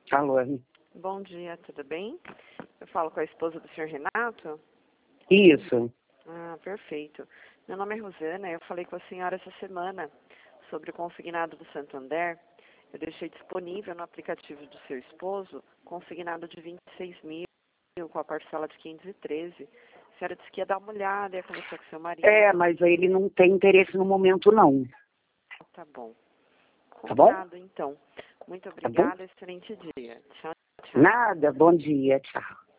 Alô? Bom dia, tudo bem? Eu falo com a esposa do senhor Renato? Isso. Ah, perfeito. Meu nome é Rosana, eu falei com a senhora essa semana sobre o consignado do Santander. Eu deixei disponível no aplicativo do seu esposo consignado de 26 mil com a parcela de 513. A senhora disse que ia dar uma olhada, ia conversar com seu marido. Mas ele não tem interesse no momento, não. Tá bom. Tá bom? Combinado, então. Muito Tá bom? obrigada, excelente dia. Tchau, tchau. Nada, bom dia, tchau.